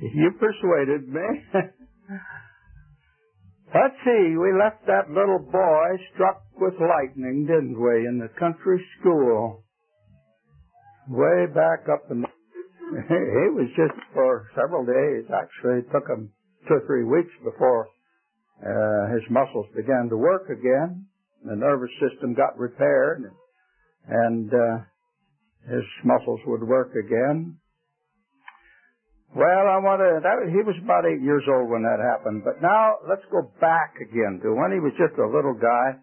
You persuaded me. Let's see, we left that little boy struck with lightning, didn't we, in the country school. Way back up in the... He was just for several days, actually. It took him 2 or 3 weeks before his muscles began to work again. The nervous system got repaired, and his muscles would work again. Well, he was about 8 years old when that happened. But now, let's go back again to when he was just a little guy.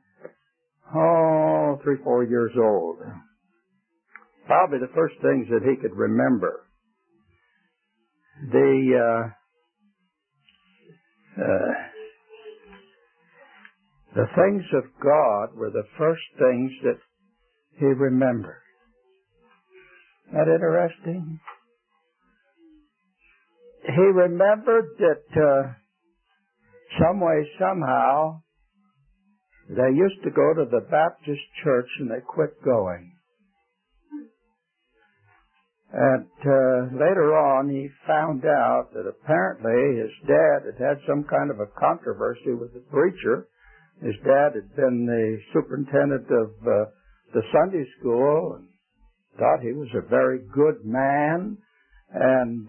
3, 4 years old. Probably the first things that he could remember. The things of God were the first things that he remembered. Isn't that interesting? He remembered that some way, somehow, they used to go to the Baptist church and they quit going. And later on, he found out that apparently his dad had had some kind of a controversy with the preacher. His dad had been the superintendent of the Sunday school and thought he was a very good man. And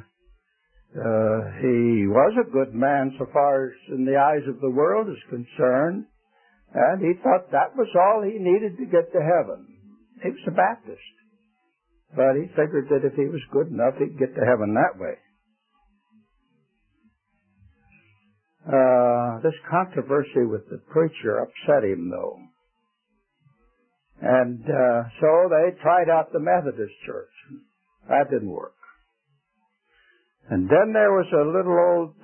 he was a good man so far as in the eyes of the world is concerned. And he thought that was all he needed to get to heaven. He was a Baptist. But he figured that if he was good enough, he'd get to heaven that way. This controversy with the preacher upset him, though. And so they tried out the Methodist church. That didn't work. And then there was a little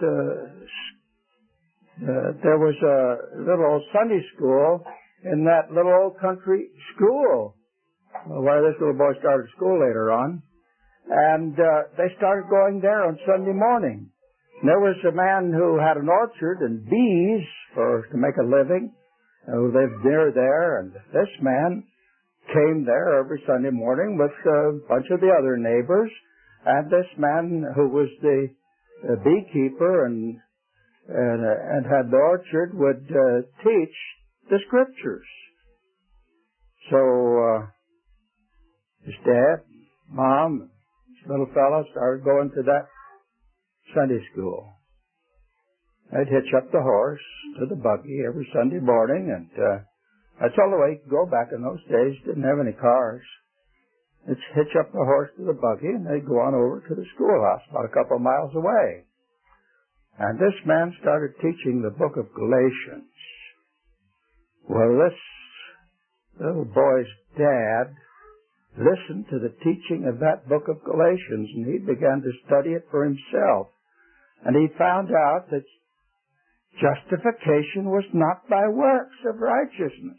old Sunday school in that little old country school where this little boy started school later on. And they started going there on Sunday morning. And there was a man who had an orchard and bees to make a living, who lived near there. And this man came there every Sunday morning with a bunch of the other neighbors. And this man who was the beekeeper and had the orchard would teach the scriptures. So his dad, mom, this little fellow started going to that Sunday school. They'd hitch up the horse to the buggy every Sunday morning, and that's all the way you could go back in those days. Didn't have any cars. They'd hitch up the horse to the buggy, and they'd go on over to the schoolhouse about a couple of miles away. And this man started teaching the book of Galatians. Well, this little boy's dad listened to the teaching of that book of Galatians, and he began to study it for himself. And he found out that justification was not by works of righteousness.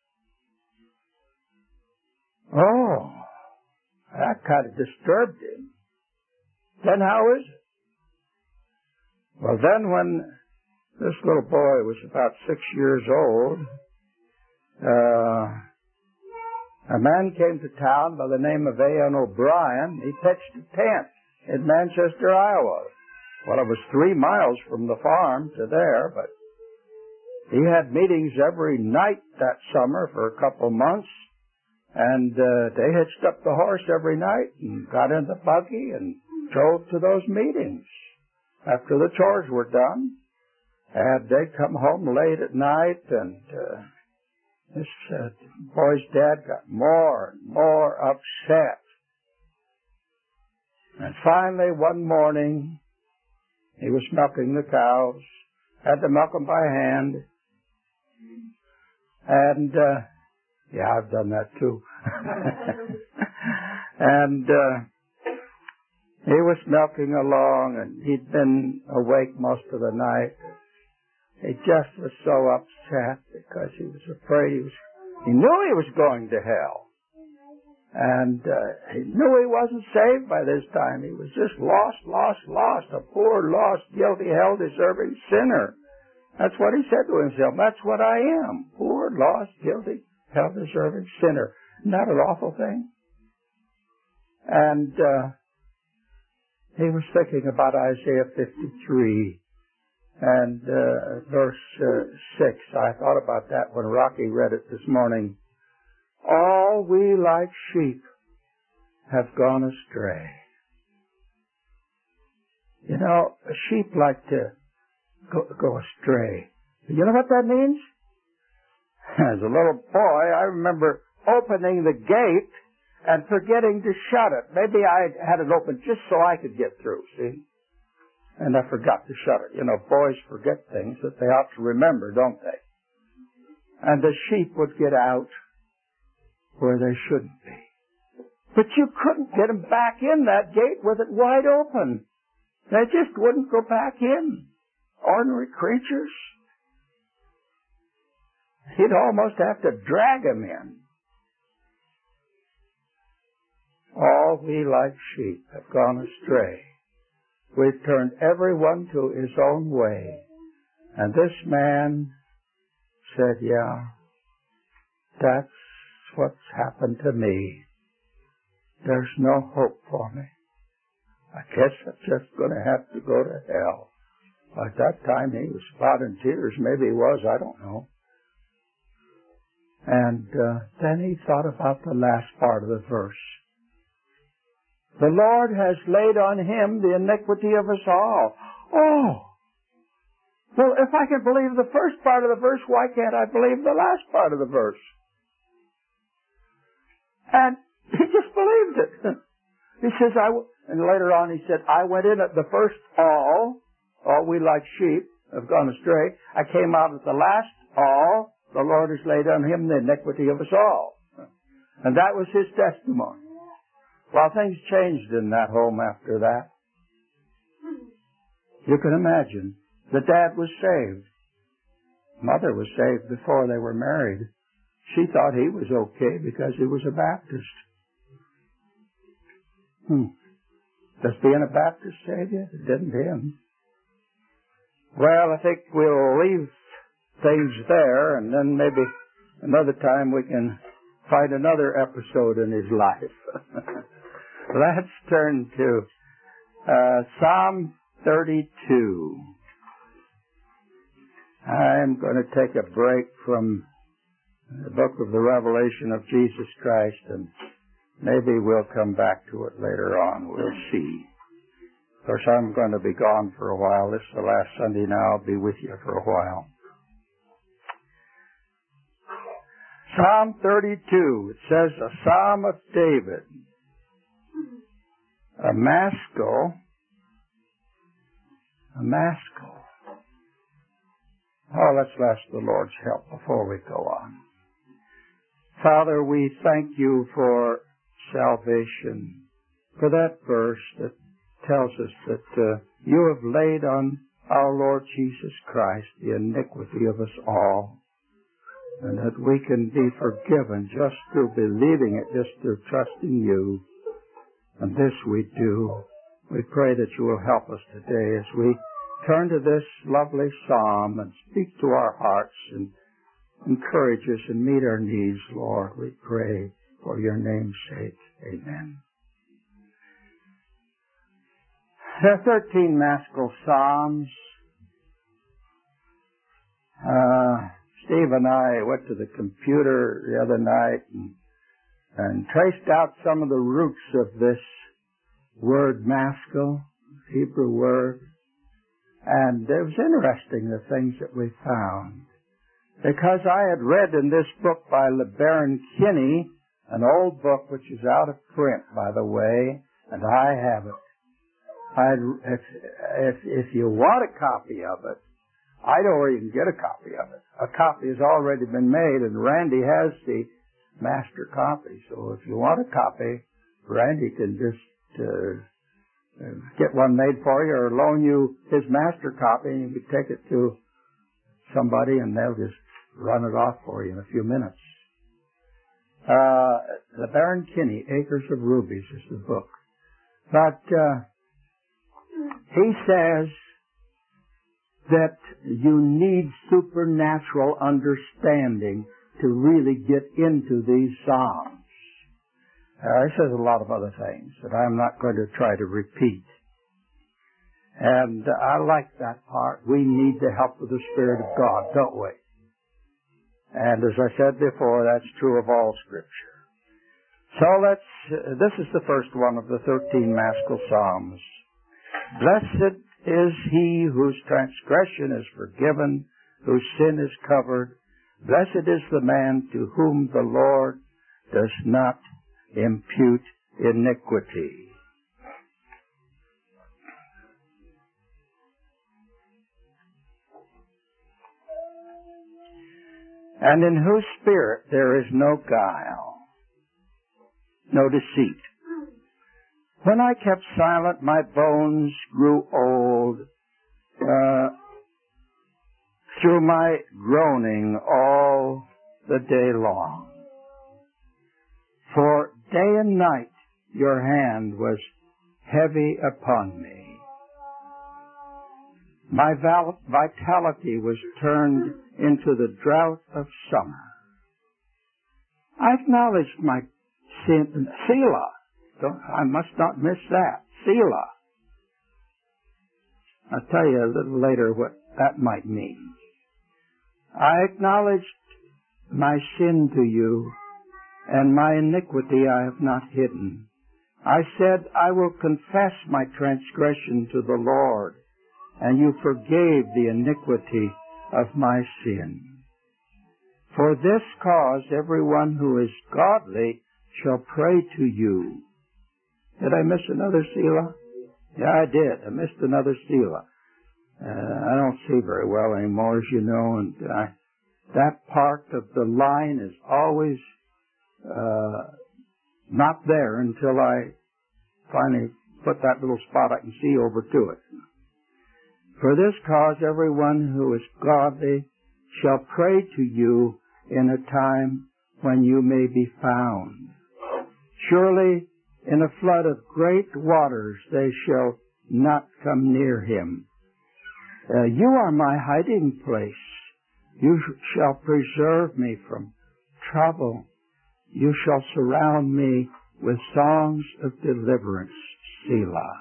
Oh, that kind of disturbed him. Then how is it? Well, then when this little boy was about 6 years old, a man came to town by the name of A.N. O'Brien. He pitched a tent in Manchester, Iowa. Well, it was 3 miles from the farm to there, but he had meetings every night that summer for a couple months, and they hitched up the horse every night and got in the buggy and drove to those meetings after the chores were done. And they'd come home late at night, and this boy's dad got more and more upset. And finally, one morning, he was milking the cows, had to milk them by hand. And, yeah, I've done that too. And he was milking along, and he'd been awake most of the night. He just was so upset because he was afraid he knew he was going to hell. And he knew he wasn't saved by this time. He was just lost, a poor, lost, guilty, hell-deserving sinner. That's what he said to himself. That's what I am. Poor, lost, guilty, hell-deserving sinner. Isn't that an awful thing? And he was thinking about Isaiah 53 and verse 6. I thought about that when Rocky read it this morning. All we like sheep have gone astray. You know, sheep like to go astray. You know what that means? As a little boy, I remember opening the gate and forgetting to shut it. Maybe I had it open just so I could get through, see? And I forgot to shut it. You know, boys forget things that they ought to remember, don't they? And the sheep would get out where they shouldn't be. But you couldn't get them back in that gate with it wide open. They just wouldn't go back in. Ordinary creatures. You'd almost have to drag them in. All we like sheep have gone astray. We've turned everyone to his own way. And this man said, yeah, that's what's happened to me. There's no hope for me. I guess I'm just going to have to go to hell. At that time he was about in tears. Maybe he was, I don't know. And then he thought about the last part of the verse. The Lord has laid on him the iniquity of us all. Oh! Well, if I can believe the first part of the verse, why can't I believe the last part of the verse? And he just believed it. He says, and later on he said, I went in at the first all we like sheep have gone astray. I came out at the last all, the Lord has laid on him the iniquity of us all. And that was his testimony. Well, things changed in that home after that. You can imagine. The dad was saved. Mother was saved before they were married. She thought he was okay because he was a Baptist. Does being a Baptist save you? It didn't him. Well, I think we'll leave things there, and then maybe another time we can find another episode in his life. Let's turn to Psalm 32. I'm going to take a break from the book of the Revelation of Jesus Christ, and maybe we'll come back to it later on. We'll see. Of course, I'm going to be gone for a while. This is the last Sunday now. I'll be with you for a while. Psalm 32. It says, a Psalm of David. A maskil. A maskil. Oh, let's ask the Lord's help before we go on. Father, we thank you for salvation, for that verse that tells us that you have laid on our Lord Jesus Christ the iniquity of us all, and that we can be forgiven just through believing it, just through trusting you. And this we do. We pray that you will help us today as we turn to this lovely psalm and speak to our hearts and encourage us and meet our needs, Lord. We pray for your name's sake. Amen. There are 13 maskil psalms. Steve and I went to the computer the other night and traced out some of the roots of this word maskil, Hebrew word. And it was interesting, the things that we found. Because I had read in this book by LeBaron Kinney, an old book which is out of print, by the way, and I have it. If you want a copy of it, I know where you can get a copy of it. A copy has already been made, and Randy has the master copy. So if you want a copy, Randy can just get one made for you or loan you his master copy, and you can take it to somebody, and they'll just run it off for you in a few minutes. LeBaron Kinney, Acres of Rubies, is the book. But he says that you need supernatural understanding to really get into these Psalms. He says a lot of other things that I'm not going to try to repeat. And I like that part. We need the help of the Spirit of God, don't we? And as I said before, that's true of all Scripture. So this is the first one of the 13 Maskil Psalms. Blessed is he whose transgression is forgiven, whose sin is covered. Blessed is the man to whom the Lord does not impute iniquity. And in whose spirit there is no guile, no deceit. When I kept silent, my bones grew old through my groaning all the day long. For day and night your hand was heavy upon me. My vitality was turned into the drought of summer. I acknowledged my sin. Selah. I must not miss that. Selah. I'll tell you a little later what that might mean. I acknowledged my sin to you, and my iniquity I have not hidden. I said, I will confess my transgression to the Lord, and you forgave the iniquity of my sin. For this cause everyone who is godly shall pray to you. Did I miss another Selah? Yeah, I did. I missed another Selah. I don't see very well anymore, as you know, and that part of the line is always not there until I finally put that little spot I can see over to it. For this cause everyone who is godly shall pray to you in a time when you may be found. Surely in a flood of great waters they shall not come near him. You are my hiding place. You shall preserve me from trouble. You shall surround me with songs of deliverance. Selah.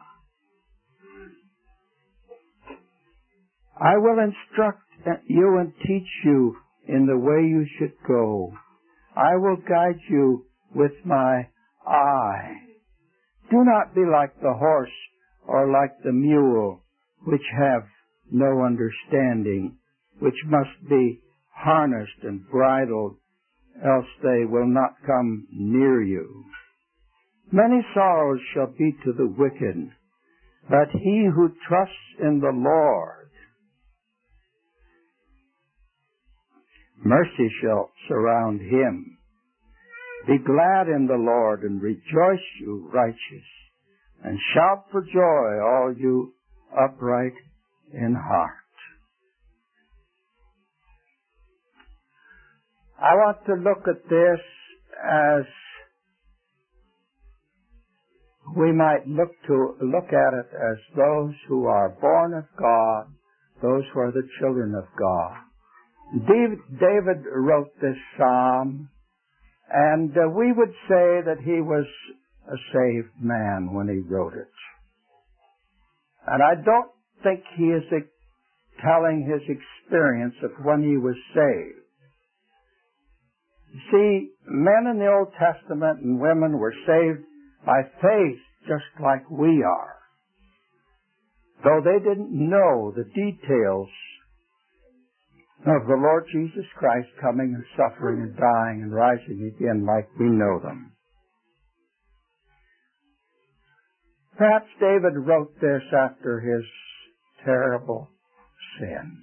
I will instruct you and teach you in the way you should go. I will guide you with my eye. Do not be like the horse or like the mule, which have no understanding, which must be harnessed and bridled, else they will not come near you. Many sorrows shall be to the wicked, but he who trusts in the Lord, mercy shall surround him. Be glad in the Lord and rejoice, you righteous, and shout for joy, all you upright in heart. I want to look at this as we might look at it as those who are born of God, those who are the children of God. David wrote this psalm, and we would say that he was a saved man when he wrote it. And I don't think he is telling his experience of when he was saved. You see, men in the Old Testament and women were saved by faith just like we are, though they didn't know the details of the Lord Jesus Christ coming and suffering and dying and rising again like we know them. Perhaps David wrote this after his terrible sin.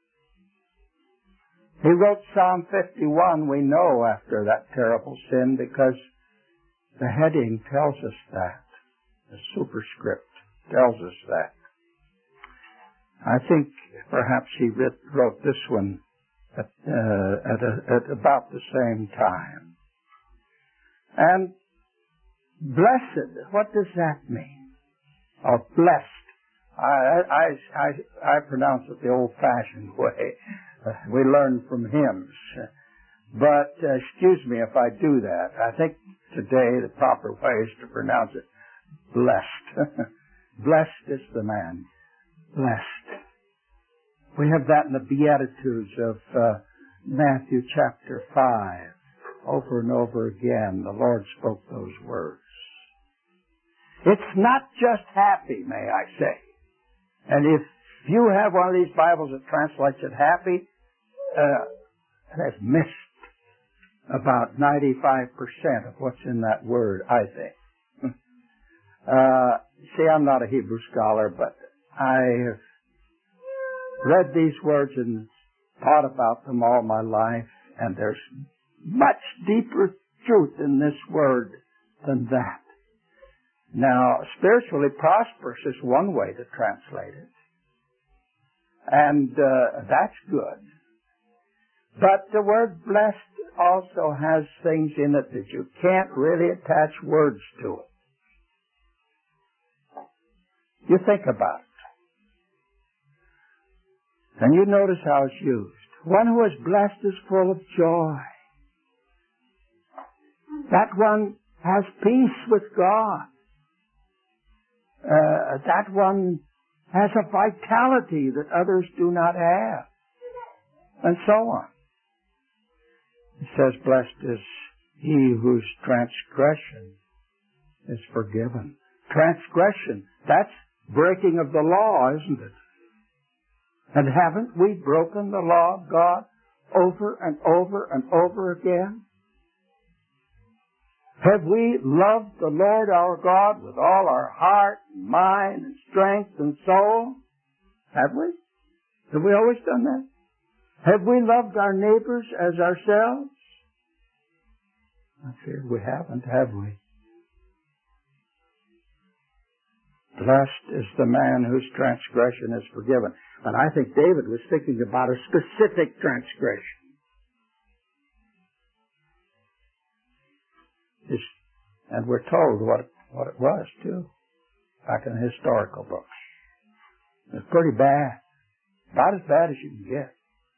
He wrote Psalm 51, we know, after that terrible sin, because the heading tells us that. The superscript tells us that. I think perhaps he wrote this one at about the same time. And blessed, what does that mean? Or blessed. I pronounce it the old-fashioned way. We learn from hymns. But excuse me if I do that. I think today the proper way is to pronounce it blessed. Blessed is the man. blessed. We have that in the Beatitudes of Matthew chapter 5. Over and over again, the Lord spoke those words. It's not just happy, may I say. And if you have one of these Bibles that translates it happy, it has missed about 95% of what's in that word, I think. See, I'm not a Hebrew scholar, but I have read these words and thought about them all my life, and there's much deeper truth in this word than that. Now, spiritually prosperous is one way to translate it, and that's good. But the word blessed also has things in it that you can't really attach words to it. You think about it. And you notice how it's used. One who is blessed is full of joy. That one has peace with God. That one has a vitality that others do not have. And so on. It says, blessed is he whose transgression is forgiven. Transgression, that's breaking of the law, isn't it? And haven't we broken the law of God over and over and over again? Have we loved the Lord our God with all our heart, and mind, and strength, and soul? Have we? Have we always done that? Have we loved our neighbors as ourselves? I fear we haven't, have we? Blessed is the man whose transgression is forgiven. But I think David was thinking about a specific transgression. And we're told what it was, too, back in the historical books. It's pretty bad. About as bad as you can get.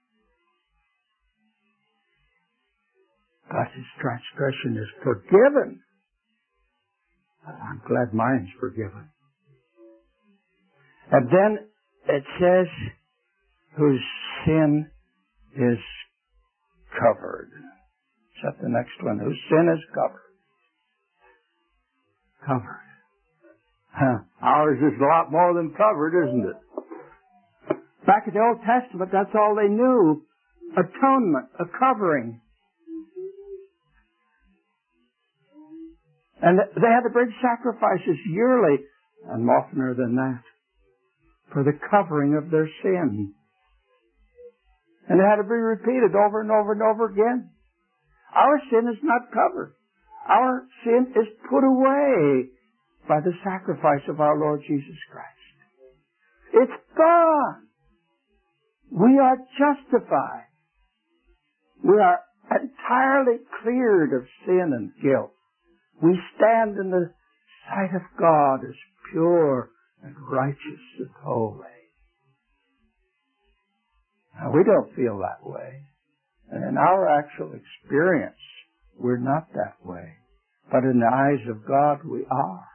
But his transgression is forgiven. I'm glad mine's forgiven. And then it says, whose sin is covered. Is that the next one? Whose sin is covered. Covered. Ours is a lot more than covered, isn't it? Back in the Old Testament, that's all they knew. Atonement, a covering. And they had to bring sacrifices yearly, and oftener than that, for the covering of their sin. And it had to be repeated over and over and over again. Our sin is not covered. Our sin is put away by the sacrifice of our Lord Jesus Christ. It's gone. We are justified. We are entirely cleared of sin and guilt. We stand in the sight of God as pure and righteous and holy. Now, we don't feel that way. And in our actual experience, we're not that way. But in the eyes of God, we are.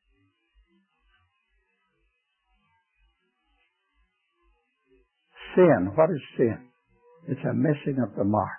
Sin. What is sin? It's a missing of the mark.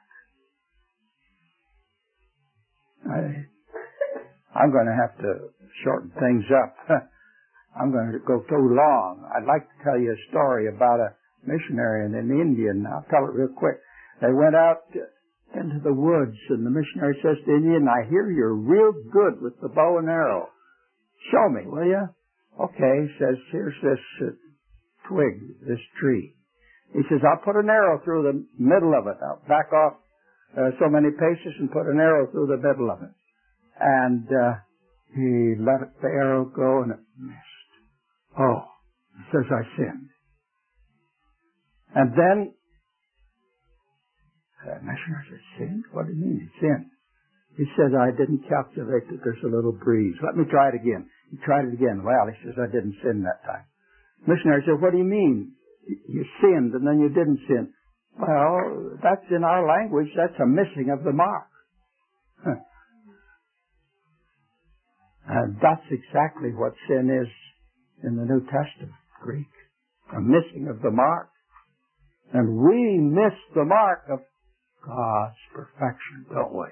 I'm going to have to shorten things up. I'm going to go too long. I'd like to tell you a story about a missionary and an Indian. I'll tell it real quick. They went out into the woods, and the missionary says to the Indian, I hear you're real good with the bow and arrow. Show me, will you? Okay, he says, here's this twig, this tree. He says, I'll put an arrow through the middle of it. I'll back off so many paces and put an arrow through the middle of it. And he let the arrow go, and it missed. Oh, he says, I sinned. And then the missionary said, sinned? What do you mean he sinned? He said, I didn't calculate that there's a little breeze. Let me try it again. He tried it again. Well, he says, I didn't sin that time. The missionary said, what do you mean? You sinned and then you didn't sin. Well, that's in our language, that's a missing of the mark. And that's exactly what sin is in the New Testament, Greek. a missing of the mark. And we miss the mark of God's perfection, don't we?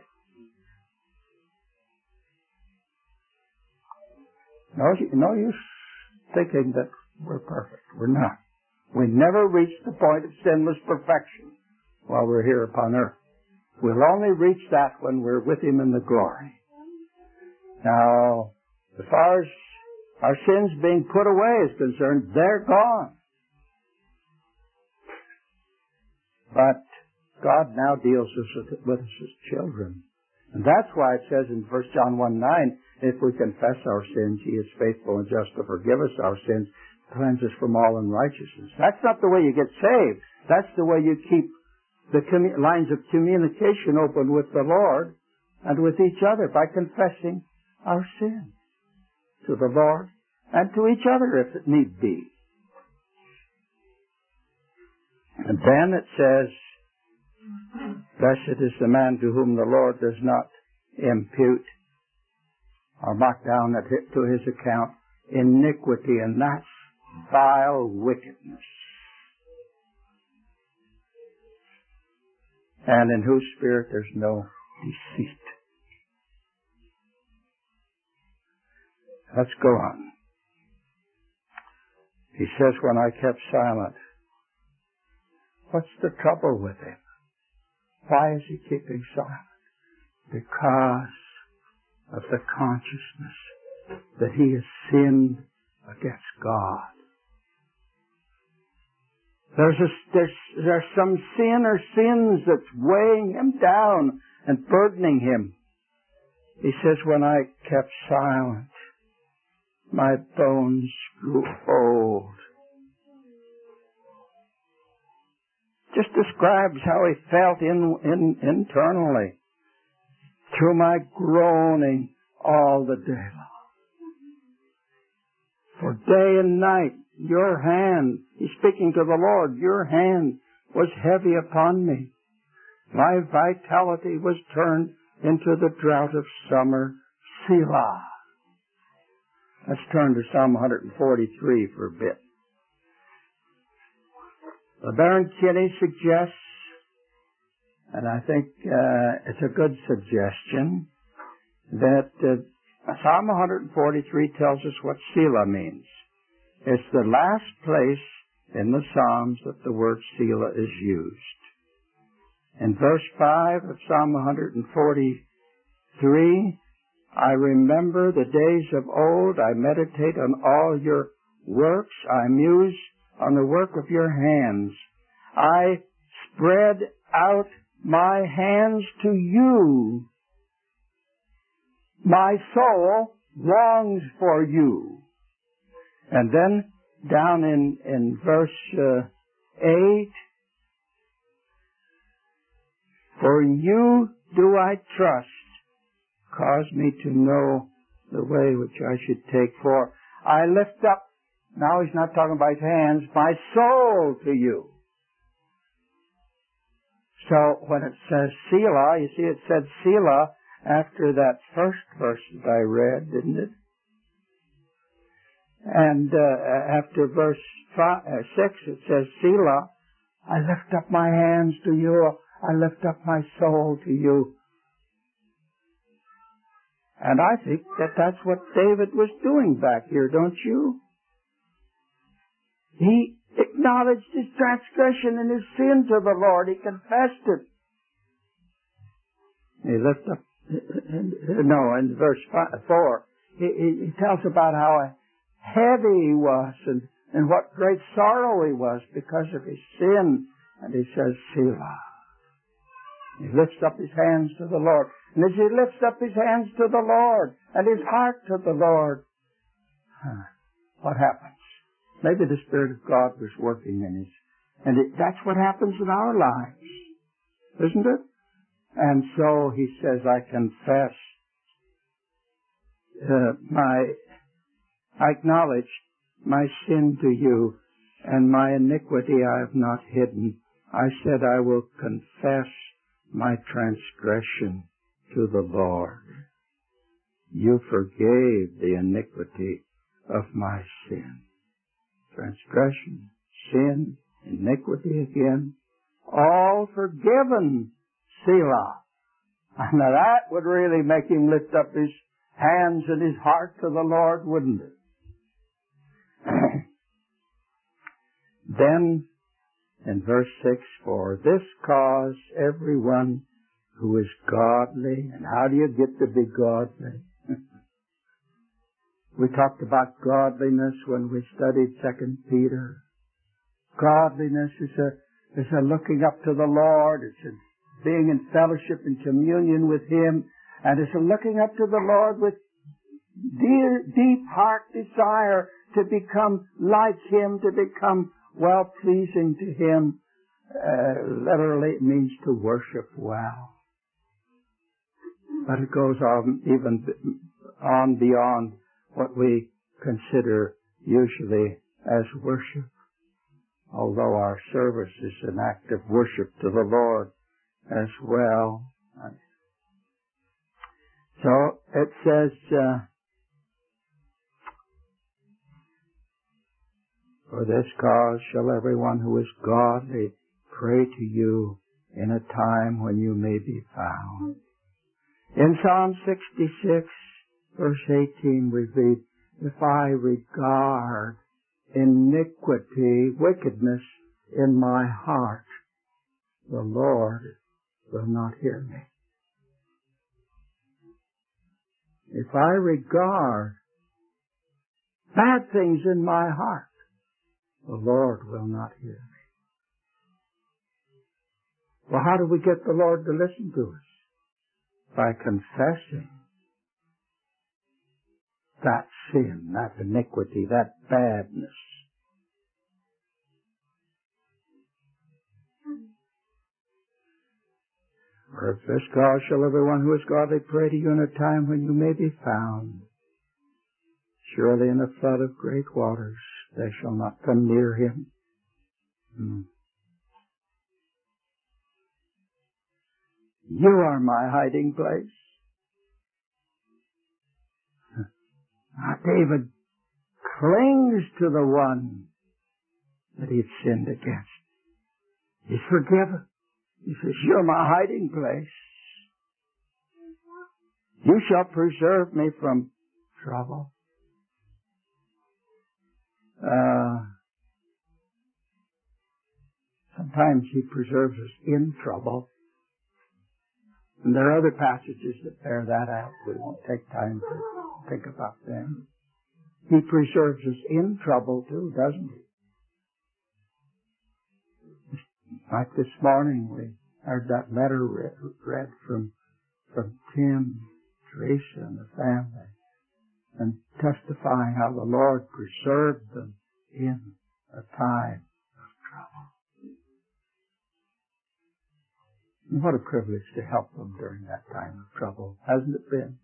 No use thinking that we're perfect. We're not. We never reach the point of sinless perfection while we're here upon earth. We'll only reach that when we're with Him in the glory. Now, as far as our sins being put away is concerned, they're gone. But God now deals with us as children. And that's why it says in 1 John 1:9, if we confess our sins, He is faithful and just to forgive us our sins, cleanse us from all unrighteousness. That's not the way you get saved. That's the way you keep the lines of communication open with the Lord and with each other, by confessing our sins to the Lord and to each other if it need be. And then it says, blessed is the man to whom the Lord does not impute or mark down to his account iniquity, and that's vile wickedness, and in whose spirit there's no deceit. Let's go on. He says, when I kept silent. What's the trouble with him? Why is he keeping silent? Because of the consciousness that he has sinned against God. There's some sin or sins that's weighing him down and burdening him. He says, when I kept silent, my bones grew old. Just describes how he felt internally through my groaning all the day long. For day and night, your hand, he's speaking to the Lord, your hand was heavy upon me. My vitality was turned into the drought of summer, Selah. Let's turn to Psalm 143 for a bit. Baron Kinney suggests, and I think it's a good suggestion, that Psalm 143 tells us what Selah means. It's the last place in the Psalms that the word Selah is used. In verse 5 of Psalm 143, I remember the days of old, I meditate on all your works, I muse on the work of your hands. I spread out my hands to you. My soul longs for you. And then down in verse 8, for you do I trust, cause me to know the way which I should take, for I lift up, now he's not talking about his hands, my soul to you. So when it says Selah, you see it said Selah after that first verse that I read, didn't it? And after verse 6 it says Selah, I lift up my hands to you, I lift up my soul to you. And I think that that's what David was doing back here, don't you? He acknowledged his transgression and his sin to the Lord. He confessed it. He lifted up, in verse 4, he tells about how heavy he was and what great sorrow he was because of his sin. And he says, Selah. He lifts up his hands to the Lord. And as he lifts up his hands to the Lord and his heart to the Lord, what happens? Maybe the Spirit of God was working in his... And that's what happens in our lives, isn't it? And so he says, I confess I acknowledge my sin to you, and my iniquity I have not hidden. I said, I will confess my transgression to the Lord. You forgave the iniquity of my sin. Transgression, sin, iniquity again, all forgiven, Selah. And now that would really make him lift up his hands and his heart to the Lord, wouldn't it? Then, in verse 6, for this cause everyone who is godly, and how do you get to be godly? We talked about godliness when we studied 2 Peter. Godliness is a looking up to the Lord. It's a being in fellowship and communion with Him. And it's a looking up to the Lord with deep heart desire to become like Him, to become well-pleasing to Him. Literally it means to worship well. But it goes on even on beyond what we consider usually as worship, although our service is an act of worship to the Lord as well. So it says, for this cause shall everyone who is godly pray to you in a time when you may be found. In Psalm 66, verse 18, we read, if I regard iniquity, wickedness in my heart, the Lord will not hear me. If I regard bad things in my heart, the Lord will not hear me. Well, how do we get the Lord to listen to us? By confessing that sin, that iniquity, that badness. For if this cause shall everyone who is godly pray to you in a time when you may be found. Surely in a flood of great waters they shall not come near him. You are my hiding place. Now David clings to the one that he'd sinned against. He's forgiven. He says, you're my hiding place. You shall preserve me from trouble. Sometimes he preserves us in trouble. And there are other passages that bear that out. We won't take time to think about them. He preserves us in trouble too, doesn't he? Like this morning, we heard that letter read from Tim, Teresa, and the family, and testifying how the Lord preserved them in a time of trouble. And what a privilege to help them during that time of trouble, hasn't it been?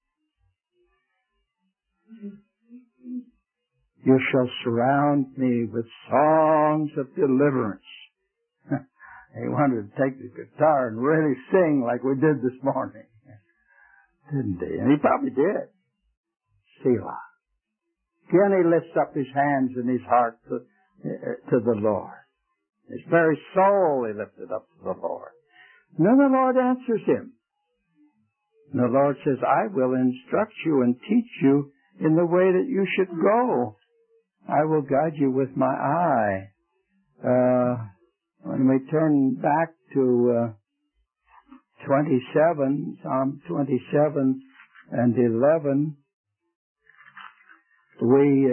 You shall surround me with songs of deliverance. He wanted to take the guitar and really sing like we did this morning, didn't he? And he probably did. Selah. Again, he lifts up his hands and his heart to the Lord. His very soul he lifted up to the Lord. And then the Lord answers him. And the Lord says, I will instruct you and teach you in the way that you should go. I will guide you with my eye. When we turn back to 27, Psalm 27 and 11, we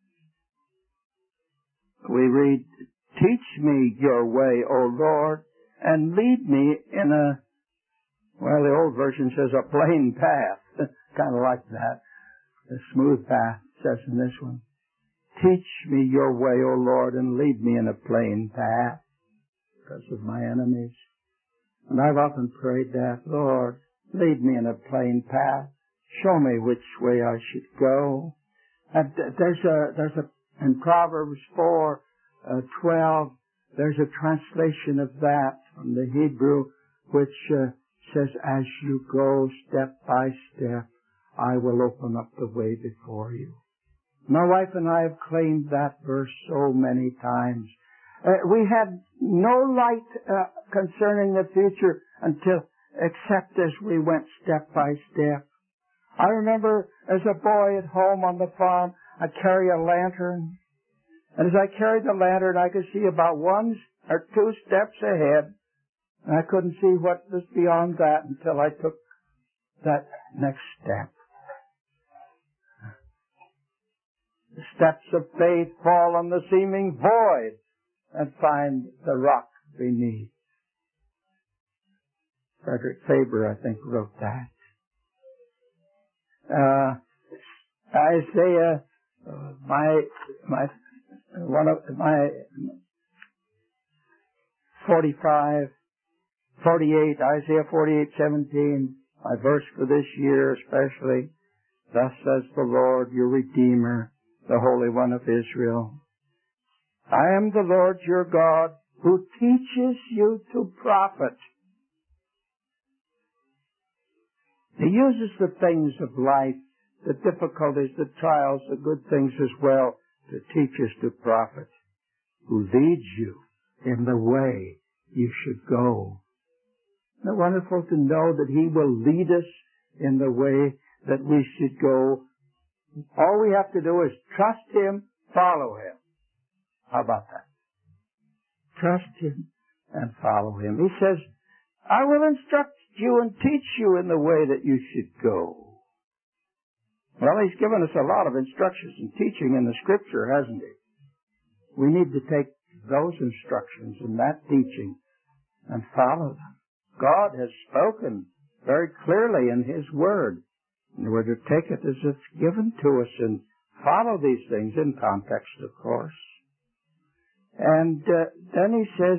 read, teach me your way, O Lord, and lead me in the old version says a plain path. Kind of like that. A smooth path, says in this one. Teach me your way, O Lord, and lead me in a plain path because of my enemies. And I've often prayed that, Lord, lead me in a plain path. Show me which way I should go. And in Proverbs 4:12, there's a translation of that from the Hebrew, which says, as you go step by step, I will open up the way before you. My wife and I have claimed that verse so many times We had no light concerning the future except as we went step by step. I remember as a boy at home on the farm, I'd carry a lantern. And as I carried the lantern, I could see about 1 or 2 steps ahead. And I couldn't see what was beyond that until I took that next step. The steps of faith fall on the seeming void and find the rock beneath. Frederick Faber, I think, wrote that. Isaiah, one of my 48, Isaiah 48:17, my verse for this year especially. Thus says the Lord, your Redeemer, the Holy One of Israel. I am the Lord your God, who teaches you to profit. He uses the things of life, the difficulties, the trials, the good things as well, to teach us to profit, who leads you in the way you should go. Isn't it wonderful to know that He will lead us in the way that we should go? All we have to do is trust Him, follow Him. How about that? Trust Him and follow Him. He says, I will instruct you and teach you in the way that you should go. Well, He's given us a lot of instructions and teaching in the Scripture, hasn't He? We need to take those instructions and that teaching and follow them. God has spoken very clearly in His Word. And we're to take it as it's given to us and follow these things in context, of course. And then He says,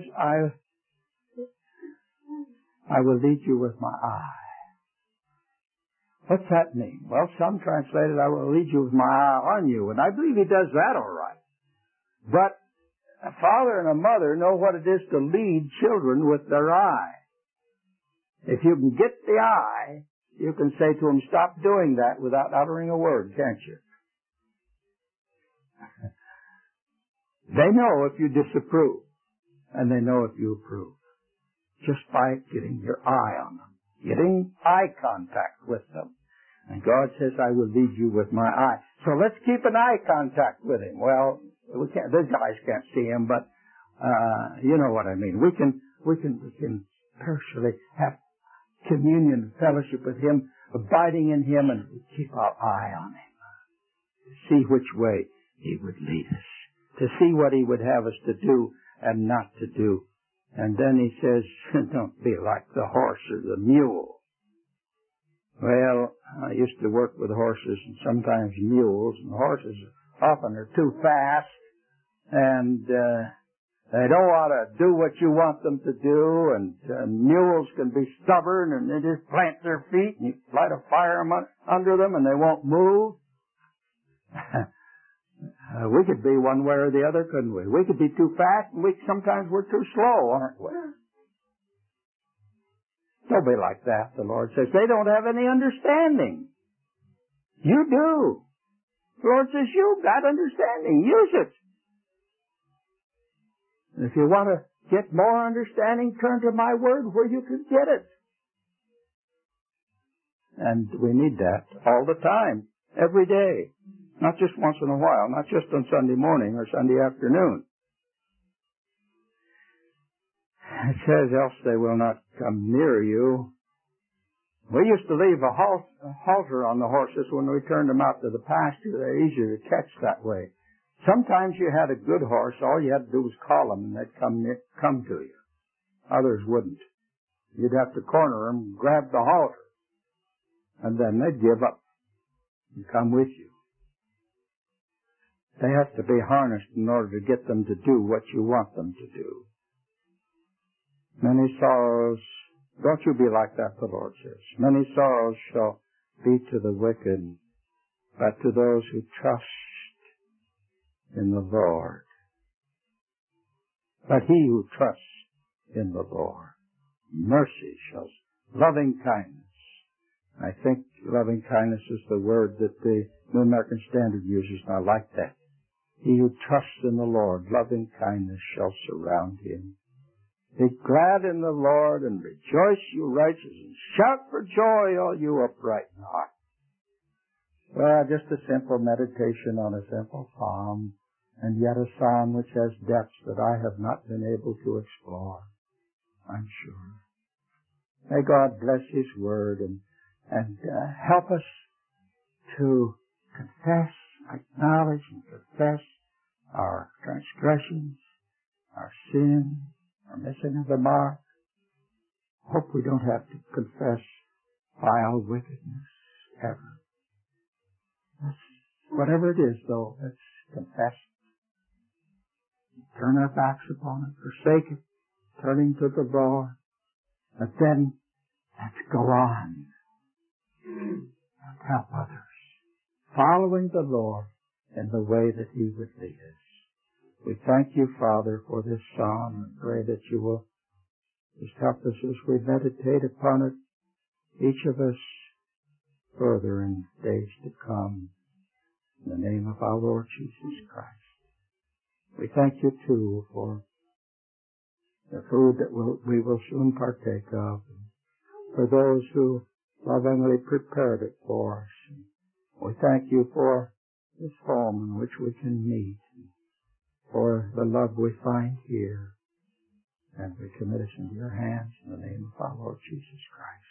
I will lead you with my eye. What's that mean? Well, some translate it, I will lead you with my eye on you. And I believe He does that all right. But a father and a mother know what it is to lead children with their eye. If you can get the eye, you can say to them, stop doing that without uttering a word, can't you? They know if you disapprove, and they know if you approve, just by getting your eye on them, getting eye contact with them. And God says, I will lead you with my eye. So let's keep an eye contact with Him. Well, we can't, these guys can't see Him, but you know what I mean. We can personally have communion, fellowship with Him, abiding in Him, and keep our eye on Him. To see which way He would lead us. To see what He would have us to do and not to do. And then He says, don't be like the horse or the mule. Well, I used to work with horses and sometimes mules, and horses often are too fast, and they don't want to do what you want them to do, and mules can be stubborn, and they just plant their feet, and you light a fire under them, and they won't move. We could be one way or the other, couldn't we? We could be too fast, and sometimes we're too slow, aren't we? Don't be like that, the Lord says. They don't have any understanding. You do. The Lord says, you've got understanding. Use it. And if you want to get more understanding, turn to my Word where you can get it. And we need that all the time, every day. Not just once in a while, not just on Sunday morning or Sunday afternoon. It says, else they will not come near you. We used to leave a halter on the horses when we turned them out to the pasture. They're easier to catch that way. Sometimes you had a good horse, all you had to do was call them and they'd come to you. Others wouldn't. You'd have to corner them, grab the halter, and then they'd give up and come with you. They have to be harnessed in order to get them to do what you want them to do. Many sorrows, don't you be like that, the Lord says. Many sorrows shall be to the wicked, but to those who trust in the Lord. But he who trusts in the Lord, mercy shall, loving kindness. I think loving kindness is the word that the New American Standard uses, and I like that. He who trusts in the Lord, loving kindness shall surround him. Be glad in the Lord and rejoice, you righteous, and shout for joy, all you upright in heart. Well, just a simple meditation on a simple psalm, and yet a psalm which has depths that I have not been able to explore, I'm sure. May God bless His Word and help us to confess, acknowledge and confess our transgressions, our sin, our missing of the mark. Hope we don't have to confess vile wickedness ever. Whatever it is, though, let's confess. Turn our backs upon it, forsake it, turning to the Lord. But then, let's go on and help others, following the Lord in the way that He would lead us. We thank you, Father, for this psalm, and pray that you will just help us as we meditate upon it, each of us further in days to come. In the name of our Lord Jesus Christ. We thank you, too, for the food that we will soon partake of, and for those who lovingly prepared it for us. We thank you for this home in which we can meet, for the love we find here. And we commit us into your hands in the name of our Lord Jesus Christ.